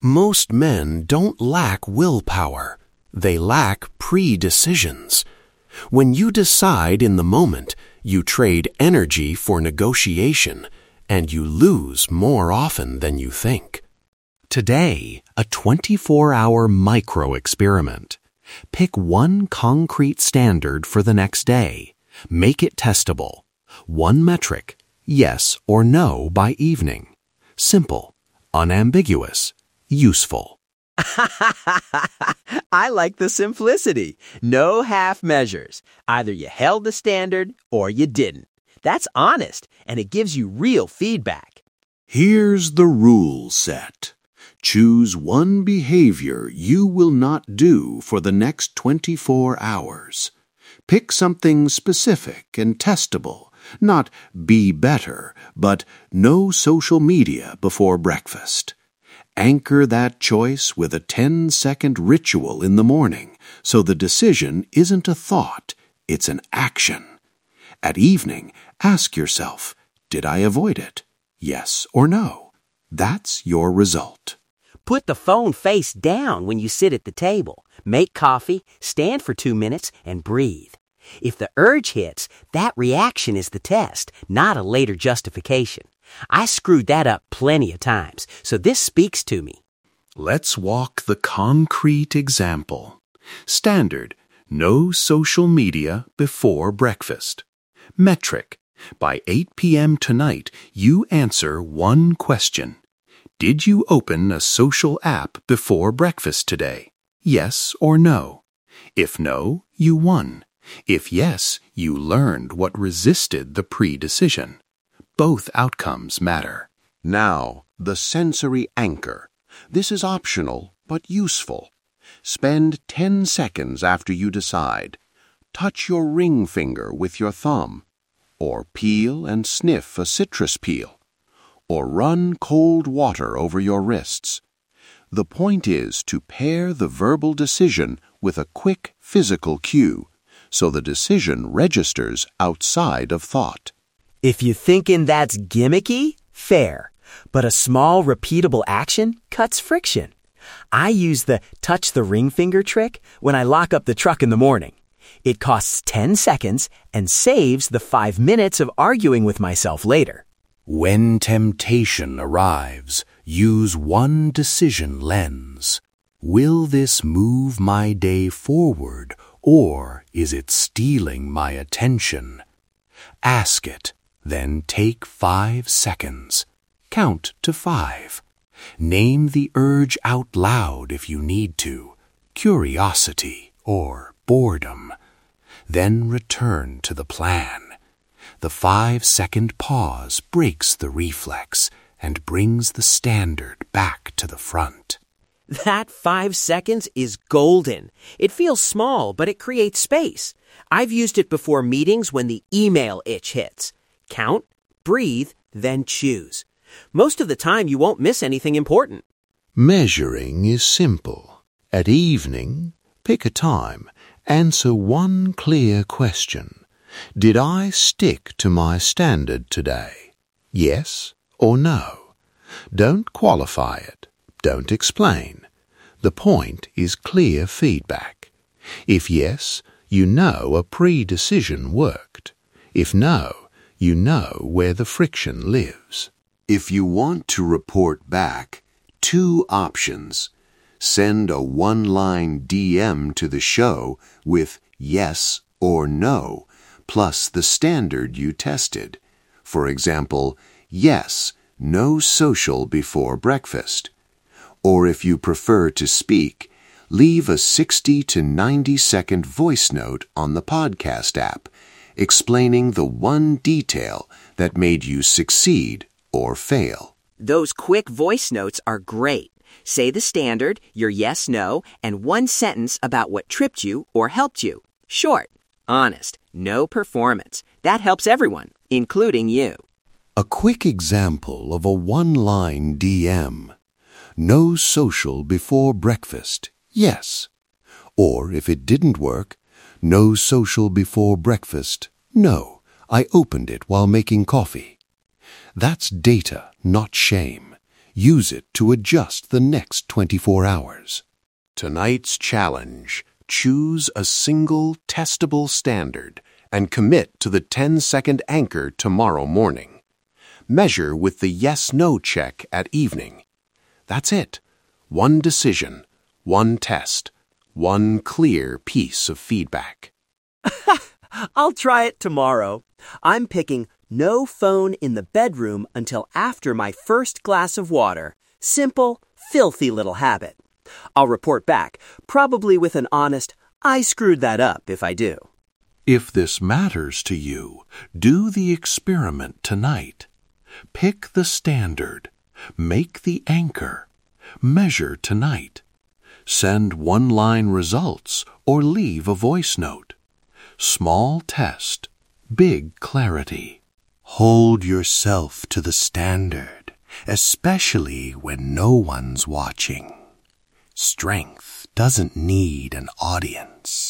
Most men don't lack willpower. They lack pre-decisions. When you decide in the moment, you trade energy for negotiation, and you lose more often than you think. Today, a 24-hour micro-experiment. Pick one concrete standard for the next day. Make it testable. One metric, yes or no by evening. Simple, unambiguous, useful. I like the simplicity. No half measures. Either you held the standard or you didn't. That's honest, and it gives you real feedback. Here's the rule set. Choose one behavior you will not do for the next 24 hours. Pick something specific and testable, not be better, but no social media before breakfast. Anchor that choice with a 10-second ritual in the morning so the decision isn't a thought, it's an action. At evening, ask yourself, did I avoid it? Yes or no? That's your result. Put the phone face down when you sit at the table. Make coffee, stand for 2 minutes, and breathe. If the urge hits, that reaction is the test, not a later justification. I screwed that up plenty of times, so this speaks to me. Let's walk the concrete example. Standard, no social media before breakfast. Metric, by 8 p.m. tonight, you answer one question. Did you open a social app before breakfast today? Yes or no? If no, you won. If yes, you learned what resisted the pre-decision. Both outcomes matter. Now, the sensory anchor. This is optional, but useful. Spend 10 seconds after you decide. Touch your ring finger with your thumb. Or peel and sniff a citrus peel. Or run cold water over your wrists. The point is to pair the verbal decision with a quick physical cue, so the decision registers outside of thought. If you're thinking that's gimmicky, fair. But a small, repeatable action cuts friction. I use the touch the ring finger trick when I lock up the truck in the morning. It costs 10 seconds and saves the 5 minutes of arguing with myself later. When temptation arrives, use one decision lens. Will this move my day forward, or is it stealing my attention? Ask it, then take 5 seconds. Count to 5. Name the urge out loud if you need to, curiosity or boredom. Then return to the plan. The 5-second pause breaks the reflex and brings the standard back to the front. That 5 seconds is golden. It feels small, but it creates space. I've used it before meetings when the email itch hits. Count, breathe, then choose. Most of the time, you won't miss anything important. Measuring is simple. At evening, pick a time. Answer one clear question. Did I stick to my standard today? Yes or no? Don't qualify it. Don't explain. The point is clear feedback. If yes, you know a pre-decision worked. If no, you know where the friction lives. If you want to report back, 2 options. Send a one-line DM to the show with yes or no, plus the standard you tested. For example, yes, no social before breakfast. Or if you prefer to speak, leave a 60 to 90-second voice note on the podcast app, explaining the one detail that made you succeed or fail. Those quick voice notes are great. Say the standard, your yes, no, and one sentence about what tripped you or helped you. Short, honest, no performance. That helps everyone, including you. A quick example of a one-line DM. No social before breakfast, yes. Or if it didn't work, no social before breakfast, no. I opened it while making coffee. That's data, not shame. Use it to adjust the next 24 hours. Tonight's challenge: choose a single testable standard and commit to the 10-second anchor tomorrow morning. Measure with the yes-no check at evening. That's it. One decision, one test, one clear piece of feedback. I'll try it tomorrow. I'm picking no phone in the bedroom until after my first glass of water. Simple, filthy little habit. I'll report back, probably with an honest, I screwed that up if I do. If this matters to you, do the experiment tonight. Pick the standard. Make the anchor. Measure tonight. Send one-line results or leave a voice note. Small test, big clarity. Hold yourself to the standard, especially when no one's watching. Strength doesn't need an audience.